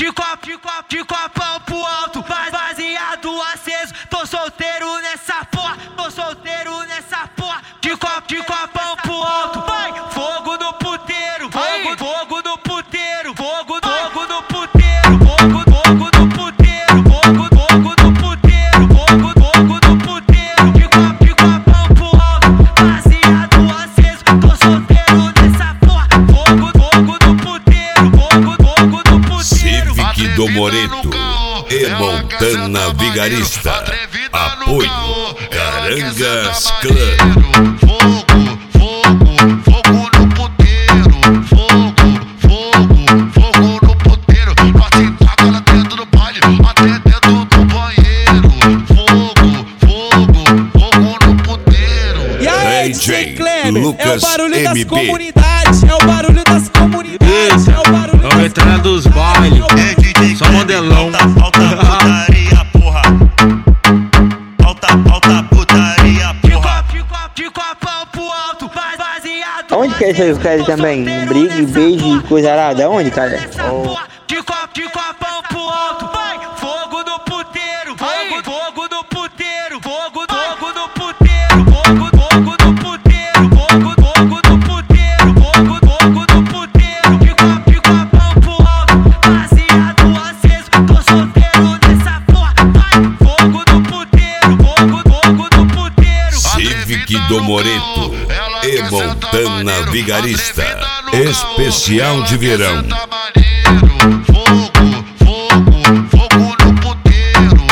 de copão pro alto, baseado aceso. Tô solteiro nessa porra, de copão pro alto. Vai, fogo no puteiro, fogo no puteiro, fogo no puteiro, fogo no puteiro, fogo no puteiro, fogo no puteiro. De copão pro alto, baseado aceso. Tô solteiro nessa porra, fogo no puteiro, fogo no puteiro. Civic do Moreto e Montana Vigarista. Apoio Carangas Clã. Fogo no puteiro, fogo no puteiro. Nós se taca lá dentro do baile, até dentro do banheiro. Fogo no puteiro. E aí, DJ Kleber, Lucas é o barulho MB. das comunidades, é o barulho das comunidades, é o barulho das entrando dos bailes, só modelão. Falta putaria, porra. Falta putaria, porra. De copão pro alto, baseado. Onde que é isso aí, os caras também? Briga, beijo e coisa arada? Onde, cara? De copão pro alto, vai, fogo no puteiro, fogo no puteiro, fogo no puteiro, fogo no puteiro, fogo no puteiro, fogo no puteiro. De copão pro alto, baseado aceso. Tô solteiro nessa porra, vai, fogo no puteiro, fogo no puteiro. Civic do Moreto e Montana Vigarista. Especial de verão. Fogo no puteiro,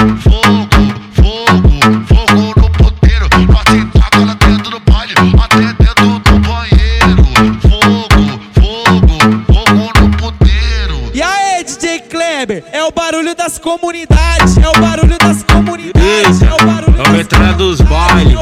fogo no puteiro. Nós se taca lá dentro do baile, até dentro do banheiro. Fogo no puteiro. E aí, DJ Kleber, é o barulho das comunidades, é o barulho das comunidades, é o barulho das entrando dos bailes,